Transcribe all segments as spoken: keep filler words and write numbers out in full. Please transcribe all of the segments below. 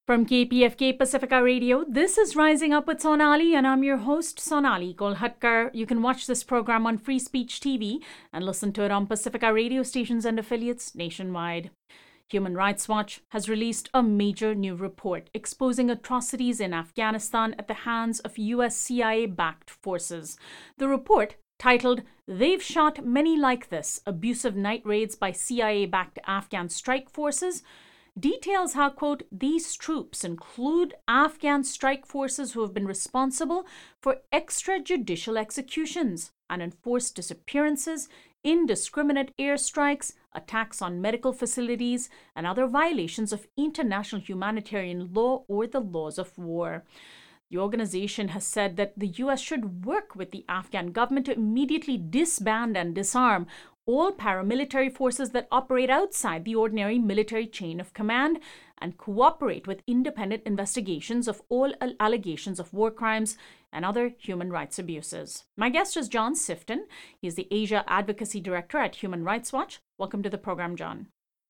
From K P F K Pacifica Radio, this is Rising Up with Sonali, and I'm your host, Sonali Golhatkar. You can watch this program on Free Speech T V and listen to it on Pacifica radio stations and affiliates nationwide. Human Rights Watch has released a major new report exposing atrocities in Afghanistan at the hands of U S C I A-backed forces. The report, titled "They've Shot Many Like This: Abusive Night Raids by C I A-backed Afghan Strike Forces," details how, quote, "these troops include Afghan strike forces who have been responsible for extrajudicial executions and enforced disappearances, indiscriminate airstrikes, attacks on medical facilities, and other violations of international humanitarian law or the laws of war." The organization has said that the U S should work with the Afghan government to immediately disband and disarm all paramilitary forces that operate outside the ordinary military chain of command and cooperate with independent investigations of all allegations of war crimes and other human rights abuses. My guest is John Sifton. He is the Asia Advocacy Director at Human Rights Watch. Welcome to the program, John.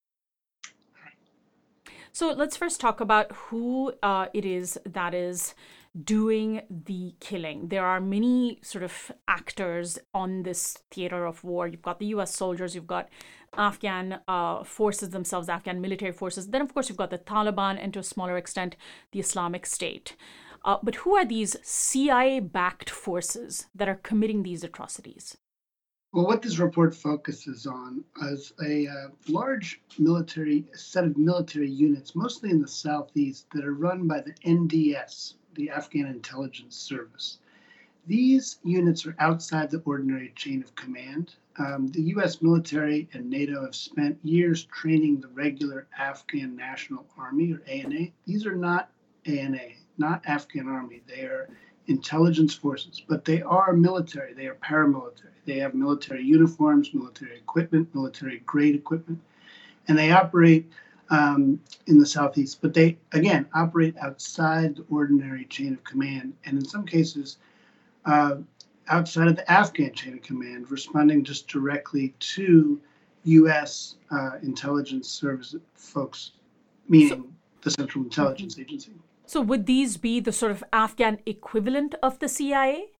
So let's first talk about who uh, it is that is doing the killing. There are many sort of actors on this theater of war. You've got the U S soldiers, you've got Afghan uh, forces themselves, Afghan military forces. Then, of course, you've got the Taliban and to a smaller extent, the Islamic State. Uh, but who are these C I A-backed forces that are committing these atrocities? Well, what this report focuses on is a uh, large military a set of military units, mostly in the southeast, that are run by the N D S, the Afghan Intelligence Service. These units are outside the ordinary chain of command. Um, the U S military and NATO have spent years training the regular Afghan National Army, or A N A. These are not A N A, not Afghan Army. They are intelligence forces, but they are military. They are paramilitary. They have military uniforms, military equipment, military grade equipment, and they operate um, in the southeast. But they, again, operate outside the ordinary chain of command, and in some cases, uh, outside of the Afghan chain of command, responding just directly to U S uh, intelligence service folks, meaning so, the Central Intelligence mm-hmm. Agency. So would these be the sort of Afghan equivalent of the C I A?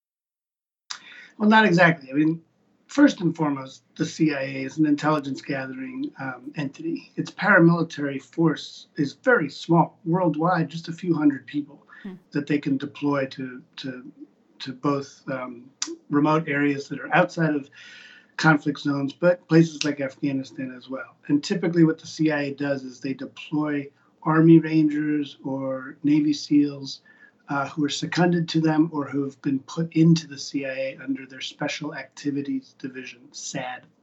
Well, not exactly. I mean, first and foremost, the C I A is an intelligence gathering um, entity. Its paramilitary force is very small. Worldwide, just a few hundred people hmm. that they can deploy to to to both um, remote areas that are outside of conflict zones, but places like Afghanistan as well. And typically what the C I A does is they deploy Army Rangers or Navy SEALs uh, who are seconded to them or who have been put into the C I A under their Special Activities Division, S A D.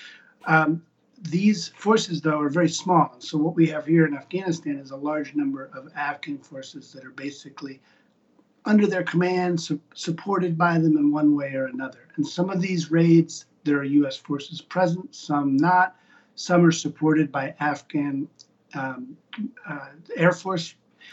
Um, these forces, though, are very small. And so what we have here in Afghanistan is a large number of Afghan forces that are basically under their command, su- supported by them in one way or another. And some of these raids, there are U S forces present, some not. Some are supported by Afghan um, uh, Air Force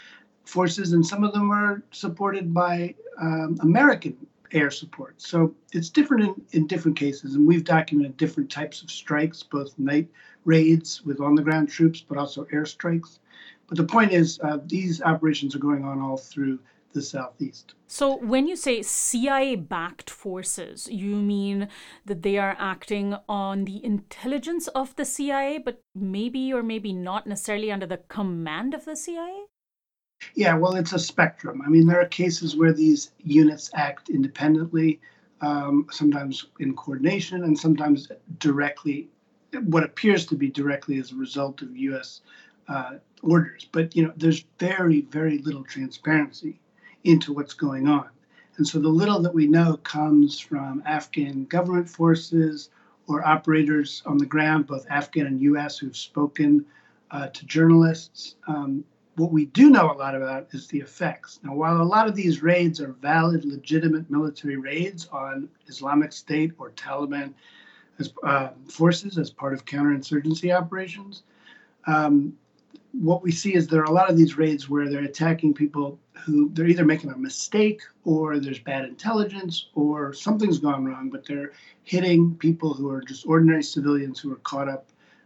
forces, and some of them are supported by um, American air support. So it's different in, in different cases, and we've documented different types of strikes, both night raids with on-the-ground troops, but also airstrikes. But the point is, uh, these operations are going on all through the southeast. So when you say C I A-backed forces, you mean that they are acting on the intelligence of the C I A, but maybe or maybe not necessarily under the command of the C I A? Yeah, well, it's a spectrum. I mean, there are cases where these units act independently, um, sometimes in coordination, and sometimes directly, what appears to be directly as a result of U S uh, orders. But, you know, there's very, very little transparency into what's going on. And so the little that we know comes from Afghan government forces or operators on the ground, both Afghan and U S, who've spoken uh, to journalists. Um, what we do know a lot about is the effects. Now, while a lot of these raids are valid, legitimate military raids on Islamic State or Taliban as, uh, forces as part of counterinsurgency operations, um, what we see is there are a lot of these raids where they're attacking people who they're either making a mistake or there's bad intelligence or something's gone wrong, but they're hitting people who are just ordinary civilians who are caught up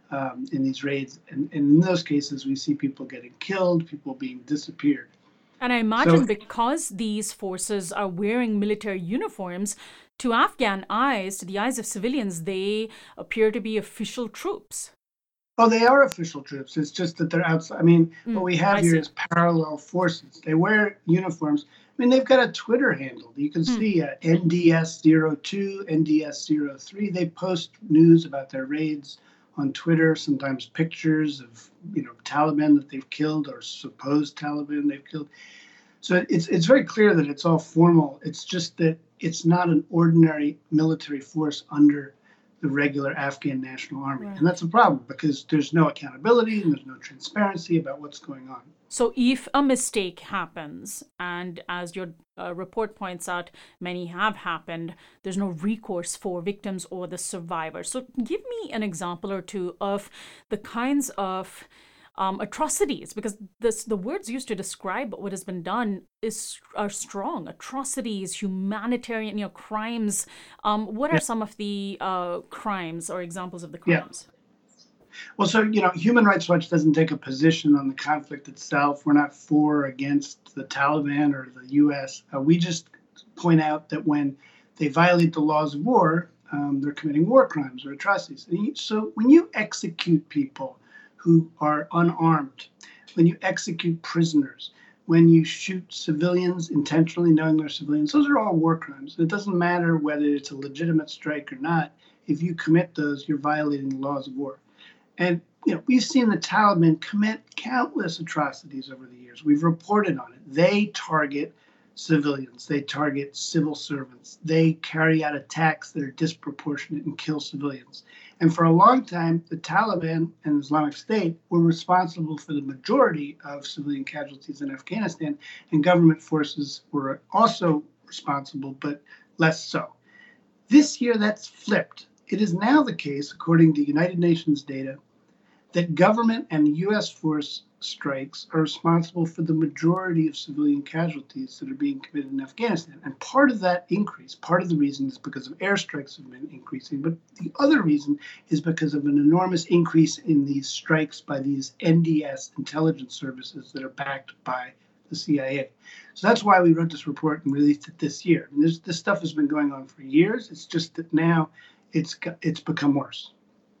um, in these raids. And, and in those cases, we see people getting killed, people being disappeared. And I So, imagine because these forces are wearing military uniforms, to Afghan eyes, to the eyes of civilians, they appear to be official troops. oh, they are official troops. It's just that they're outside. I mean, what Mm, we have I here see. is parallel forces. They wear uniforms. I mean, they've got a Twitter handle. You can Hmm. see uh, N D S zero two, N D S zero three. They post news about their raids on Twitter, sometimes pictures of, you know, Taliban that they've killed or supposed Taliban they've killed. So it's it's very clear that it's all formal. It's just that it's not an ordinary military force under the regular Afghan National Army. And Right. that's a problem because there's no accountability and there's no transparency about what's going on. So if a mistake happens, and as your uh, report points out, many have happened, there's no recourse for victims or the survivors. So give me an example or two of the kinds of um, atrocities, because this, the words used to describe what has been done is are strong. Atrocities, humanitarian, you know, crimes. Um, what are Yeah. some of the uh, crimes or examples of the Yeah. crimes? Well, so, you know, Human Rights Watch doesn't take a position on the conflict itself. We're not for or against the Taliban or the U S. Uh, we just point out that when they violate the laws of war, um, they're committing war crimes or atrocities. And you, so when you execute people who are unarmed, when you execute prisoners, when you shoot civilians intentionally knowing they're civilians, those are all war crimes. It doesn't matter whether it's a legitimate strike or not. If you commit those, you're violating the laws of war. And you know, we've seen the Taliban commit countless atrocities over the years. We've reported on it. They target civilians. They target civil servants. They carry out attacks that are disproportionate and kill civilians. And for a long time, the Taliban and Islamic State were responsible for the majority of civilian casualties in Afghanistan, and government forces were also responsible, but less so. This year, that's flipped. It is now the case, according to United Nations data, that government and U S force strikes are responsible for the majority of civilian casualties that are being committed in Afghanistan. And part of that increase, part of the reason is because of airstrikes have been increasing, but the other reason is because of an enormous increase in these strikes by these N D S intelligence services that are backed by the C I A. So that's why we wrote this report and released it this year. And this, this stuff has been going on for years. It's just that now it's it's become worse.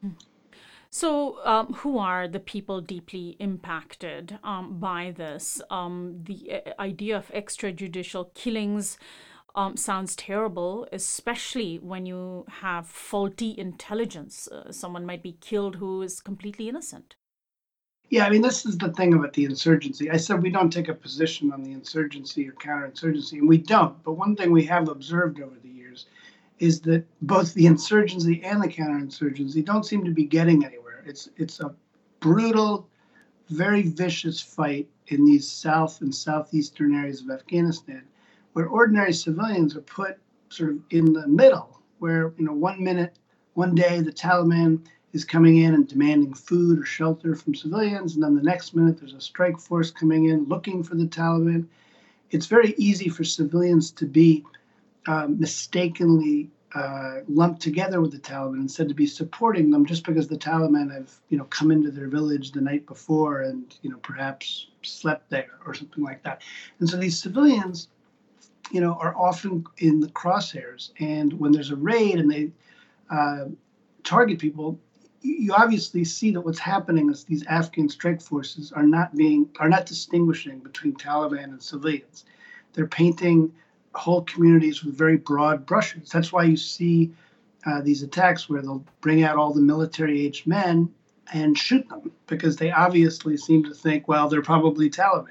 So, um, who are the people deeply impacted um, by this? Um, the uh, idea of extrajudicial killings um, sounds terrible, especially when you have faulty intelligence. Uh, someone might be killed who is completely innocent. Yeah, I mean, this is the thing about the insurgency. I said we don't take a position on the insurgency or counterinsurgency, and we don't. But one thing we have observed over the years is that both the insurgency and the counterinsurgency don't seem to be getting anywhere. It's it's a brutal, very vicious fight in these south and southeastern areas of Afghanistan, where ordinary civilians are put sort of in the middle, where you know one minute, one day the Taliban is coming in and demanding food or shelter from civilians, and then the next minute there's a strike force coming in looking for the Taliban. It's very easy for civilians to be um, mistakenly uh, lumped together with the Taliban instead to be supporting them just because the Taliban have, you know, come into their village the night before and, you know, perhaps slept there or something like that. And so these civilians, you know, are often in the crosshairs. And when there's a raid and they uh, target people, you obviously see that what's happening is these Afghan strike forces are not being are not distinguishing between Taliban and civilians. They're painting whole communities with very broad brushes. That's why you see uh, these attacks where they'll bring out all the military-aged men and shoot them because they obviously seem to think, well, they're probably Taliban.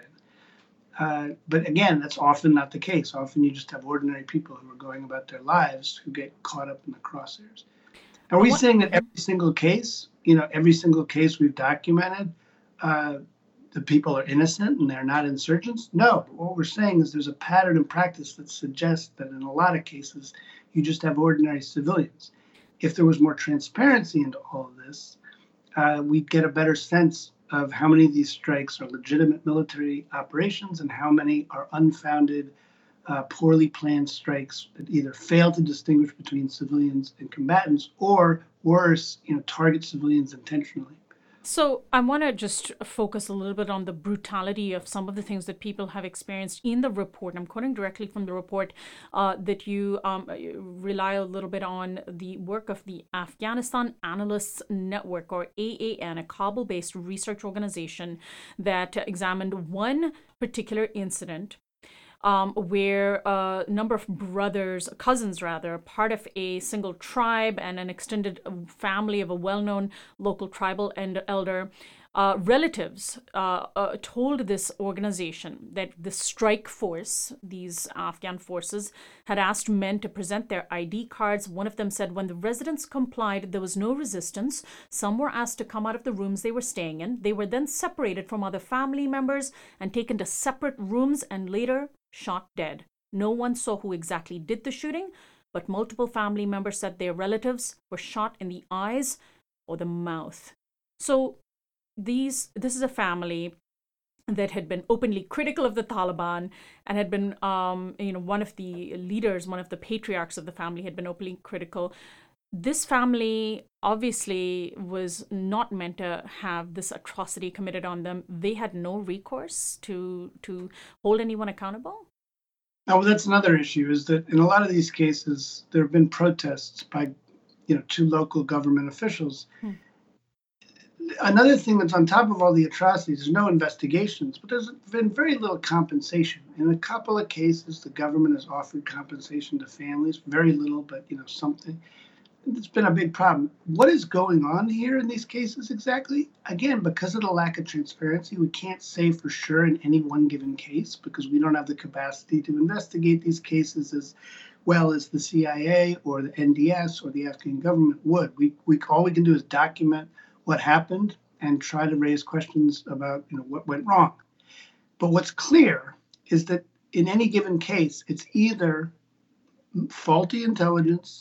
Uh, but again, that's often not the case. Often you just have ordinary people who are going about their lives who get caught up in the crosshairs. Are And we what? saying that Mhm. every single case, you know, every single case we've documented, uh, the people are innocent and they're not insurgents? No. But what we're saying is there's a pattern and practice that suggests that in a lot of cases, you just have ordinary civilians. If there was more transparency into all of this, uh, we'd get a better sense of how many of these strikes are legitimate military operations and how many are unfounded uh, poorly planned strikes that either fail to distinguish between civilians and combatants, or worse, you know, target civilians intentionally. So I want to just focus a little bit on the brutality of some of the things that people have experienced in the report. I'm quoting directly from the report uh, that you um, rely a little bit on the work of the Afghanistan Analysts Network, or A A N, a Kabul-based research organization that examined one particular incident Um, where a number of brothers, cousins rather, part of a single tribe and an extended family of a well-known local tribal and elder, uh, relatives uh, uh, told this organization that the strike force, these Afghan forces, had asked men to present their I D cards. One of them said when the residents complied, there was no resistance. Some were asked to come out of the rooms they were staying in. They were then separated from other family members and taken to separate rooms and later shot dead. No one saw who exactly did the shooting, but multiple family members said their relatives were shot in the eyes or the mouth. So these this is a family that had been openly critical of the Taliban and had been, um, you know, one of the leaders, one of the patriarchs of the family had been openly critical. This family obviously was not meant to have this atrocity committed on them. They had no recourse to to hold anyone accountable. Now, that's another issue, is that in a lot of these cases, there have been protests by, you know, two local government officials. Hmm. Another thing that's on top of all the atrocities, there's no investigations, but there's been very little compensation. In a couple of cases, the government has offered compensation to families, very little, but, you know, something. It's been a big problem. What is going on here in these cases exactly? Again, because of the lack of transparency, we can't say for sure in any one given case because we don't have the capacity to investigate these cases as well as the C I A or the N D S or the Afghan government would. We, we all we can do is document what happened and try to raise questions about, you know, what went wrong. But what's clear is that in any given case, it's either faulty intelligence,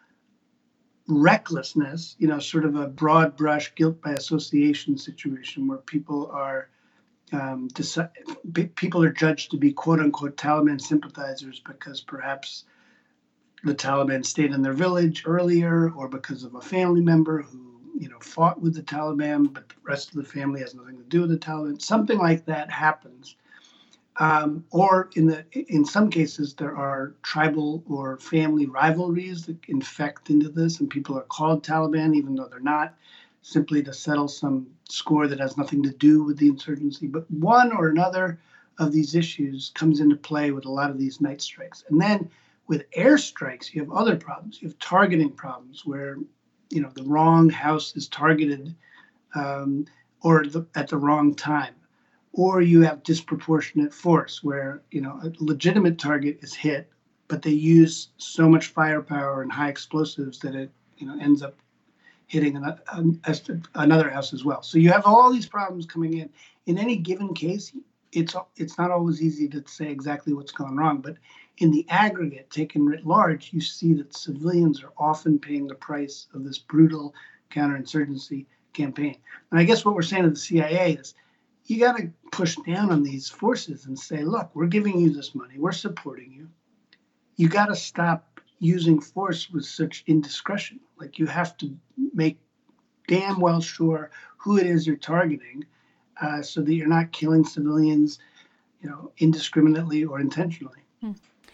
recklessness, you know, sort of a broad brush guilt by association situation where people are um, deci- people are judged to be quote unquote Taliban sympathizers because perhaps the Taliban stayed in their village earlier, or because of a family member who, you know, fought with the Taliban, but the rest of the family has nothing to do with the Taliban. Something like that happens. Um, or in the in some cases, there are tribal or family rivalries that infect into this, and people are called Taliban, even though they're not, simply to settle some score that has nothing to do with the insurgency. But one or another of these issues comes into play with a lot of these night strikes. And then with airstrikes, you have other problems. You have targeting problems where, you know, the wrong house is targeted um, or the, at the wrong time. Or you have disproportionate force where, you know, a legitimate target is hit, but they use so much firepower and high explosives that it, you know, ends up hitting an, an, another house as well. So you have all these problems coming in. In any given case, it's it's not always easy to say exactly what's gone wrong, but in the aggregate, taken writ large, you see that civilians are often paying the price of this brutal counterinsurgency campaign. And I guess what we're saying to the C I A is, you got to push down on these forces and say, look, we're giving you this money. We're supporting you. You got to stop using force with such indiscretion. Like, you have to make damn well sure who it is you're targeting uh, so that you're not killing civilians, you know, indiscriminately or intentionally. Hmm.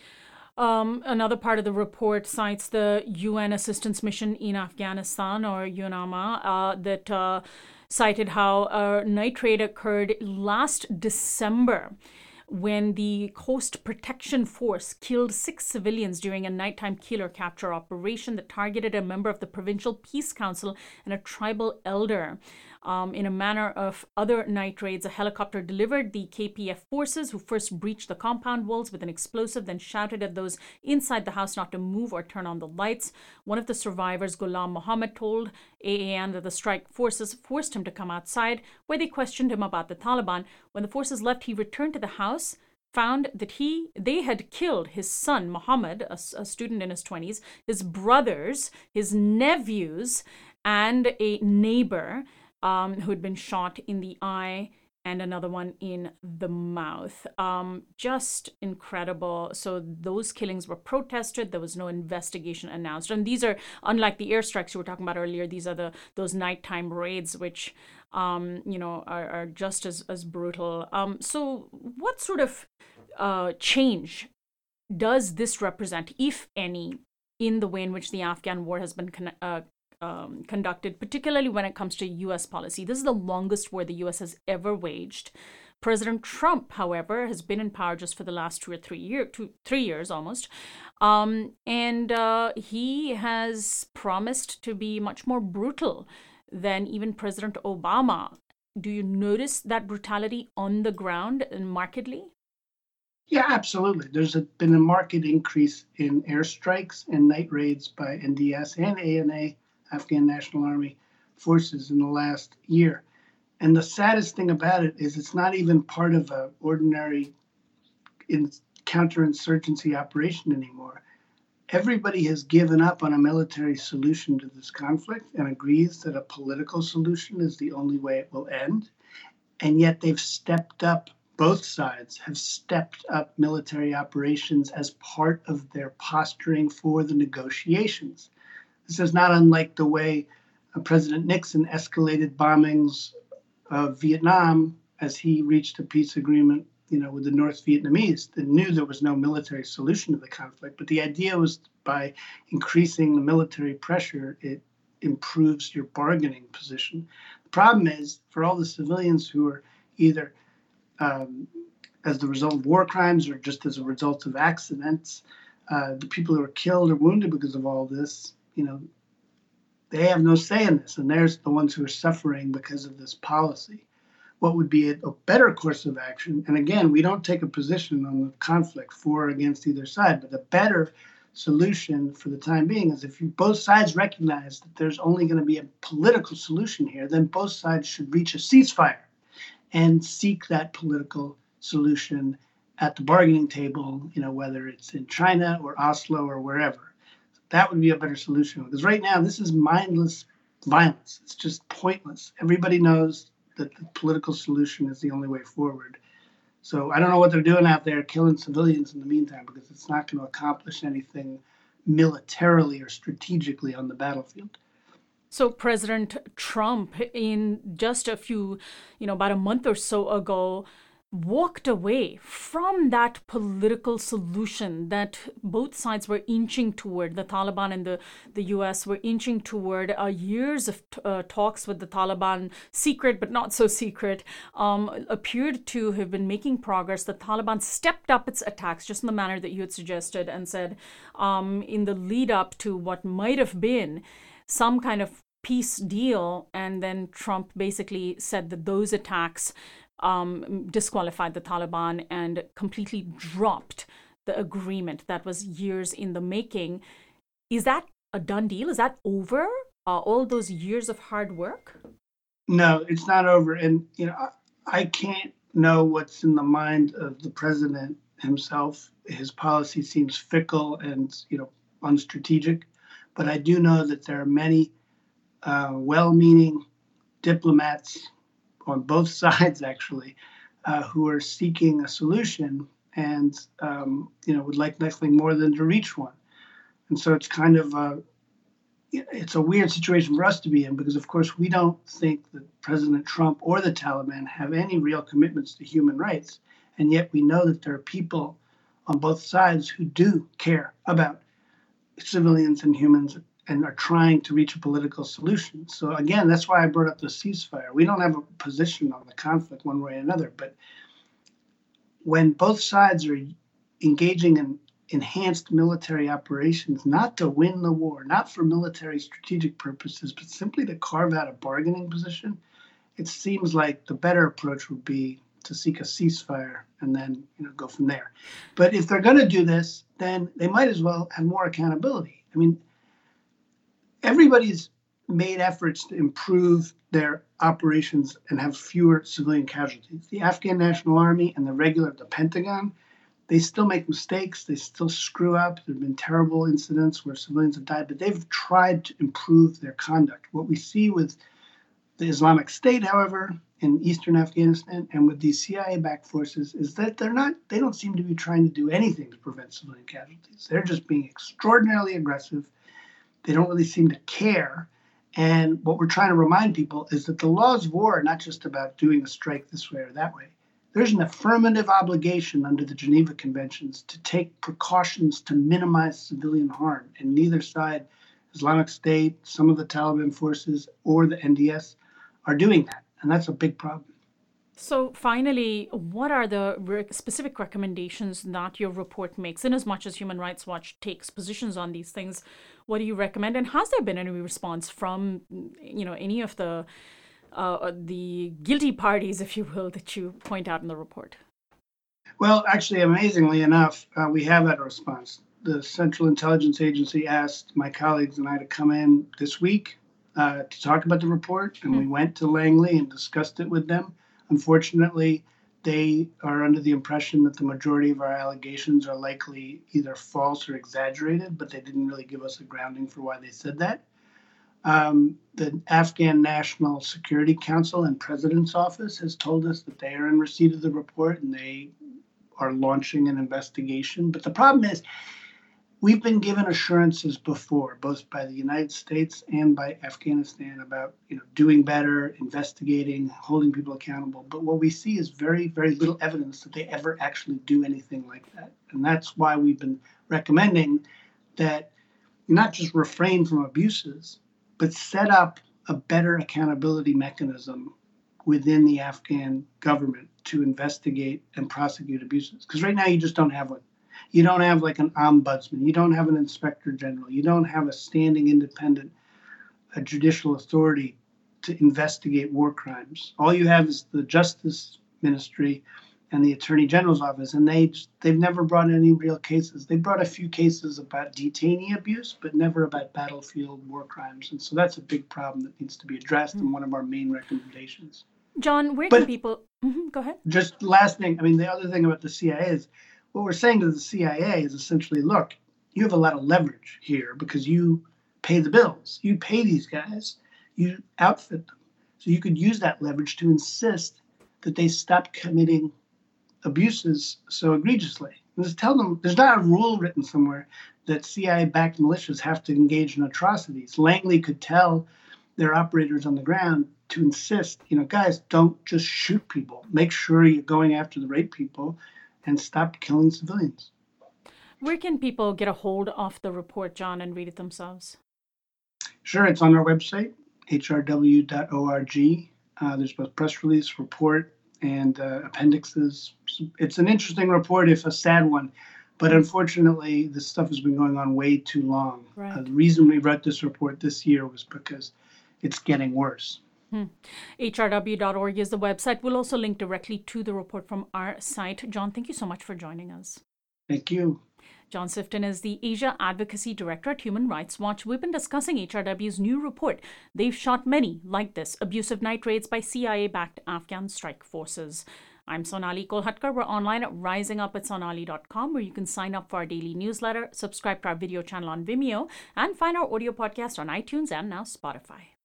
Um, another part of the report cites the U N Assistance Mission in Afghanistan, or UNAMA, uh, that uh, cited how a night raid occurred last December when the Coast Protection Force killed six civilians during a nighttime kill or capture operation that targeted a member of the Provincial Peace Council and a tribal elder. Um, in a manner of other night raids, a helicopter delivered the K P F forces, who first breached the compound walls with an explosive, then shouted at those inside the house not to move or turn on the lights. One of the survivors, Ghulam Mohammed, told A A N that the strike forces forced him to come outside, where they questioned him about the Taliban. When the forces left, he returned to the house, found that he they had killed his son, Mohammed, a, a student in his twenties, his brothers, his nephews, and a neighbor Um, who had been shot in the eye and another one in the mouth. Um, just incredible. So those killings were protested. There was no investigation announced. And these are, unlike the airstrikes you were talking about earlier, these are the those nighttime raids, which um, you know are, are just as as brutal. Um, so what sort of uh, change does this represent, if any, in the way in which the Afghan war has been con- uh, um, conducted, particularly when it comes to U S policy? This is the longest war the U S has ever waged. President Trump, however, has been in power just for the last two or three years, two, three years almost, um, and uh, he has promised to be much more brutal than even President Obama. Do you notice that brutality on the ground markedly? Yeah, absolutely. There's a, been a marked increase in airstrikes and night raids by N D S and A N A, Afghan National Army forces, in the last year. And the saddest thing about it is it's not even part of an ordinary in, counterinsurgency operation anymore. Everybody has given up on a military solution to this conflict and agrees that a political solution is the only way it will end. And yet they've stepped up, both sides have stepped up military operations as part of their posturing for the negotiations. This is not unlike the way uh, President Nixon escalated bombings of Vietnam as he reached a peace agreement, you know, with the North Vietnamese that knew there was no military solution to the conflict. But the idea was by increasing the military pressure, it improves your bargaining position. The problem is for all the civilians who are either um, as the result of war crimes or just as a result of accidents, uh, the people who are killed or wounded because of all this, you know, they have no say in this, and they're the ones who are suffering because of this policy. What would be a, a better course of action, and again, we don't take a position on the conflict for or against either side, but the better solution for the time being is if you, both sides recognize that there's only going to be a political solution here, then both sides should reach a ceasefire and seek that political solution at the bargaining table, you know, whether it's in China or Oslo or wherever. That would be a better solution. Because right now, this is mindless violence. It's just pointless. Everybody knows that the political solution is the only way forward. So I don't know what they're doing out there killing civilians in the meantime, because it's not going to accomplish anything militarily or strategically on the battlefield. So President Trump, in just a few, you know, about a month or so ago, walked away from that political solution that both sides were inching toward. The Taliban and the, the U S were inching toward. Uh, years of uh, talks with the Taliban, secret but not so secret, um, appeared to have been making progress. The Taliban stepped up its attacks just in the manner that you had suggested and said um, in the lead up to what might have been some kind of peace deal. And then Trump basically said that those attacks Um, disqualified the Taliban and completely dropped the agreement that was years in the making. Is that a done deal? Is that over? Uh, all those years of hard work? No, it's not over. And, you know, I, I can't know what's in the mind of the president himself. His policy seems fickle and, you know, unstrategic. But I do know that there are many uh, well-meaning diplomats on both sides, actually, uh, who are seeking a solution and, um, you know, would like nothing more than to reach one. And so it's kind of a, it's a weird situation for us to be in because, of course, we don't think that President Trump or the Taliban have any real commitments to human rights. And yet we know that there are people on both sides who do care about civilians and humans and are trying to reach a political solution. So again, that's why I brought up the ceasefire. We don't have a position on the conflict one way or another, but when both sides are engaging in enhanced military operations, not to win the war, not for military strategic purposes, but simply to carve out a bargaining position, it seems like the better approach would be to seek a ceasefire and then, you know, go from there. But if they're going to do this, then they might as well have more accountability. I mean, everybody's made efforts to improve their operations and have fewer civilian casualties. The Afghan National Army and the regular, the Pentagon, they still make mistakes. They still screw up. There have been terrible incidents where civilians have died, but they've tried to improve their conduct. What we see with the Islamic State, however, in eastern Afghanistan and with these C I A-backed forces is that they're not, they don't seem to be trying to do anything to prevent civilian casualties. They're just being extraordinarily aggressive. They don't really seem to care. And what we're trying to remind people is that the laws of war are not just about doing a strike this way or that way. There's an affirmative obligation under the Geneva Conventions to take precautions to minimize civilian harm. And neither side, Islamic State, some of the Taliban forces, or the N D S are doing that. And that's a big problem. So finally, what are the re- specific recommendations that your report makes? In as much as Human Rights Watch takes positions on these things, what do you recommend? And has there been any response from, you know, any of the uh, the guilty parties, if you will, that you point out in the report? Well, actually, amazingly enough, uh, we have had a response. The Central Intelligence Agency asked my colleagues and I to come in this week uh, to talk about the report, and mm-hmm. we went to Langley and discussed it with them. Unfortunately, they are under the impression that the majority of our allegations are likely either false or exaggerated, but they didn't really give us a grounding for why they said that. Um, the Afghan National Security Council and President's Office has told us that they are in receipt of the report and they are launching an investigation. But the problem is, we've been given assurances before, both by the United States and by Afghanistan, about you know doing better, investigating, holding people accountable. But what we see is very, very little evidence that they ever actually do anything like that. And that's why we've been recommending that you not just refrain from abuses, but set up a better accountability mechanism within the Afghan government to investigate and prosecute abuses. Because right now you just don't have one. You don't have like an ombudsman. You don't have an inspector general. You don't have a standing independent a judicial authority to investigate war crimes. All you have is the Justice Ministry and the Attorney General's office, and they they've never brought any real cases. They brought a few cases about detainee abuse, but never about battlefield war crimes. And so that's a big problem that needs to be addressed, mm-hmm. and one of our main recommendations. John, where but can people? Mm-hmm, go ahead. Just last thing. I mean, the other thing about the C I A is, what we're saying to the C I A is essentially, look, you have a lot of leverage here because you pay the bills. You pay these guys. You outfit them. So you could use that leverage to insist that they stop committing abuses so egregiously. And just tell them, there's not a rule written somewhere that C I A-backed militias have to engage in atrocities. Langley could tell their operators on the ground to insist, you know, guys, don't just shoot people. Make sure you're going after the right people and stop killing civilians. Where can people get a hold of the report, John, and read it themselves? Sure, it's on our website, H R W dot org. Uh, there's both press release, report, and uh, appendixes. It's an interesting report, if a sad one, but unfortunately, this stuff has been going on way too long. Right. Uh, the reason we wrote this report this year was because it's getting worse. Hmm. H R W dot org is the website. We'll also link directly to the report from our site. John, thank you so much for joining us. Thank you. John Sifton is the Asia Advocacy Director at Human Rights Watch. We've been discussing H R W's new report. They've shot many like this, abusive night raids by C I A-backed Afghan strike forces. I'm Sonali Kolhatkar. We're online at rising up at sonali dot com, where you can sign up for our daily newsletter, subscribe to our video channel on Vimeo, and find our audio podcast on iTunes and now Spotify.